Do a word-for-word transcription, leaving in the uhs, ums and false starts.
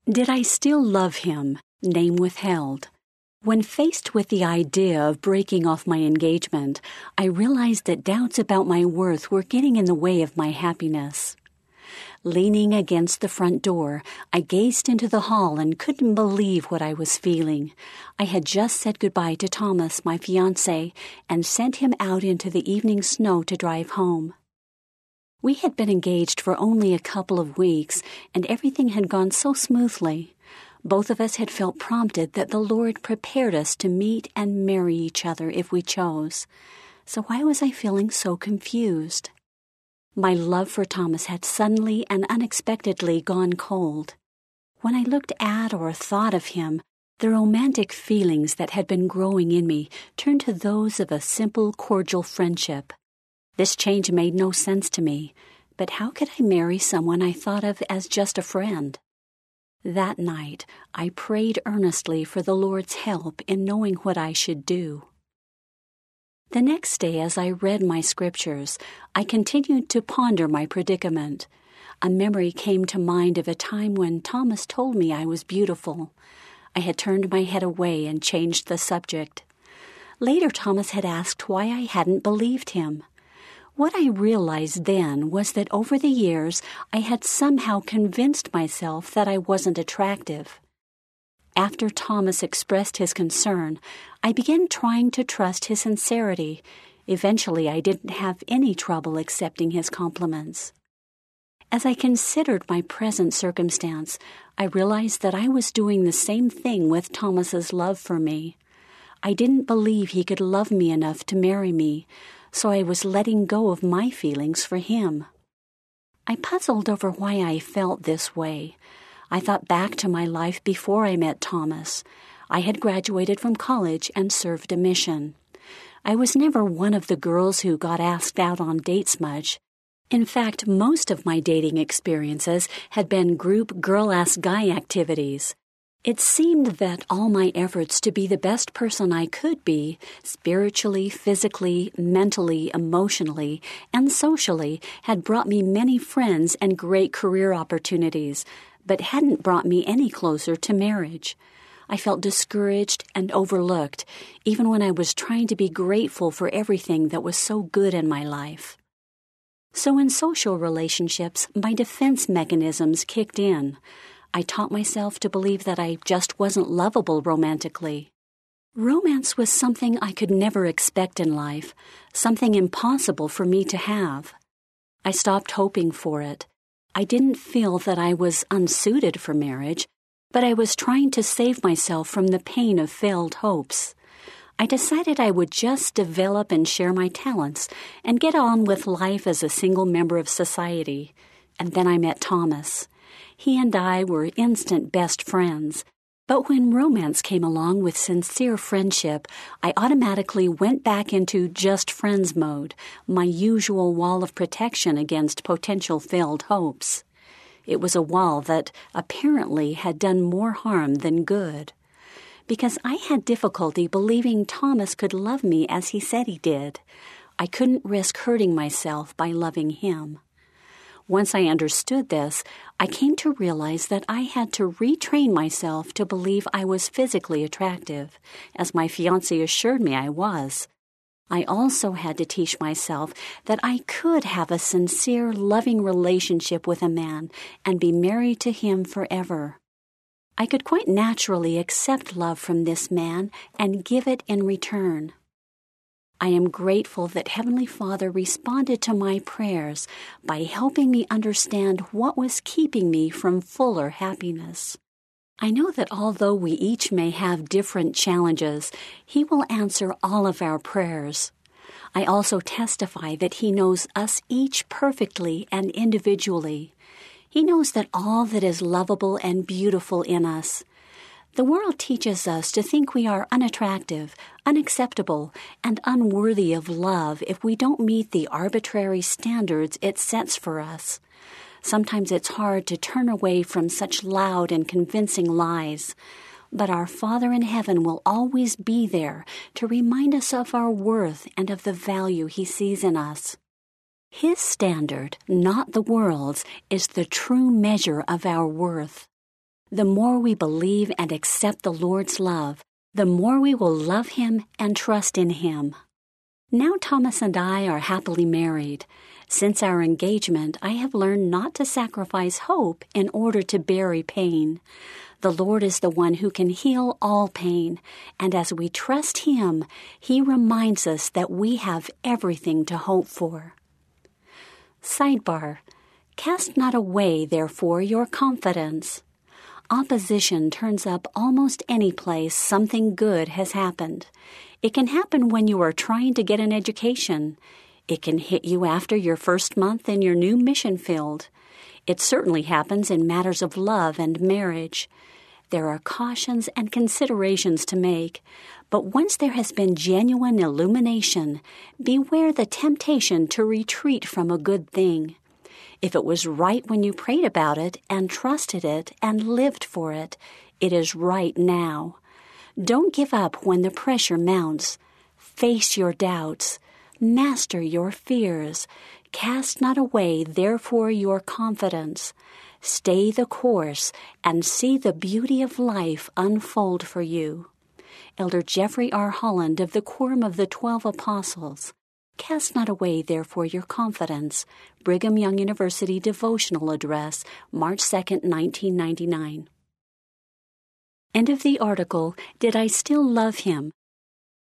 Did I still love him? Name withheld. When faced with the idea of breaking off my engagement, I realized that doubts about my worth were getting in the way of my happiness. Leaning against the front door, I gazed into the hall and couldn't believe what I was feeling. I had just said goodbye to Thomas, my fiancé, and sent him out into the evening snow to drive home. We had been engaged for only a couple of weeks, and everything had gone so smoothly. Both of us had felt prompted that the Lord prepared us to meet and marry each other if we chose. So why was I feeling so confused? My love for Thomas had suddenly and unexpectedly gone cold. When I looked at or thought of him, the romantic feelings that had been growing in me turned to those of a simple, cordial friendship. This change made no sense to me, but how could I marry someone I thought of as just a friend? That night, I prayed earnestly for the Lord's help in knowing what I should do. The next day, as I read my scriptures, I continued to ponder my predicament. A memory came to mind of a time when Thomas told me I was beautiful. I had turned my head away and changed the subject. Later, Thomas had asked why I hadn't believed him. What I realized then was that over the years, I had somehow convinced myself that I wasn't attractive. After Thomas expressed his concern, I began trying to trust his sincerity. Eventually, I didn't have any trouble accepting his compliments. As I considered my present circumstance, I realized that I was doing the same thing with Thomas's love for me. I didn't believe he could love me enough to marry me, so I was letting go of my feelings for him. I puzzled over why I felt this way. I thought back to my life before I met Thomas. I had graduated from college and served a mission. I was never one of the girls who got asked out on dates much. In fact, most of my dating experiences had been group girl-ask-guy activities. It seemed that all my efforts to be the best person I could be, spiritually, physically, mentally, emotionally, and socially, had brought me many friends and great career opportunities, but hadn't brought me any closer to marriage. I felt discouraged and overlooked, even when I was trying to be grateful for everything that was so good in my life. So in social relationships, my defense mechanisms kicked in. I taught myself to believe that I just wasn't lovable romantically. Romance was something I could never expect in life, something impossible for me to have. I stopped hoping for it. I didn't feel that I was unsuited for marriage, but I was trying to save myself from the pain of failed hopes. I decided I would just develop and share my talents and get on with life as a single member of society. And then I met Thomas. He and I were instant best friends. But when romance came along with sincere friendship, I automatically went back into just friends mode, my usual wall of protection against potential failed hopes. It was a wall that apparently had done more harm than good. Because I had difficulty believing Thomas could love me as he said he did. I couldn't risk hurting myself by loving him. Once I understood this, I came to realize that I had to retrain myself to believe I was physically attractive, as my fiancé assured me I was. I also had to teach myself that I could have a sincere, loving relationship with a man and be married to him forever. I could quite naturally accept love from this man and give it in return. I am grateful that Heavenly Father responded to my prayers by helping me understand what was keeping me from fuller happiness. I know that although we each may have different challenges, He will answer all of our prayers. I also testify that He knows us each perfectly and individually. He knows that all that is lovable and beautiful in us. The world teaches us to think we are unattractive, unacceptable, and unworthy of love if we don't meet the arbitrary standards it sets for us. Sometimes it's hard to turn away from such loud and convincing lies, but our Father in heaven will always be there to remind us of our worth and of the value He sees in us. His standard, not the world's, is the true measure of our worth. The more we believe and accept the Lord's love, the more we will love Him and trust in Him. Now Thomas and I are happily married. Since our engagement, I have learned not to sacrifice hope in order to bury pain. The Lord is the one who can heal all pain, and as we trust Him, He reminds us that we have everything to hope for. Sidebar: Cast not away, therefore, your confidence. Opposition turns up almost any place something good has happened. It can happen when you are trying to get an education. It can hit you after your first month in your new mission field. It certainly happens in matters of love and marriage. There are cautions and considerations to make, but once there has been genuine illumination, beware the temptation to retreat from a good thing. If it was right when you prayed about it and trusted it and lived for it, it is right now. Don't give up when the pressure mounts. Face your doubts. Master your fears. Cast not away, therefore, your confidence. Stay the course and see the beauty of life unfold for you. Elder Jeffrey R. Holland of the Quorum of the Twelve Apostles. Cast not away, therefore, your confidence. Brigham Young University Devotional Address, March second, nineteen ninety-nine. End of the article, Did I Still Love Him?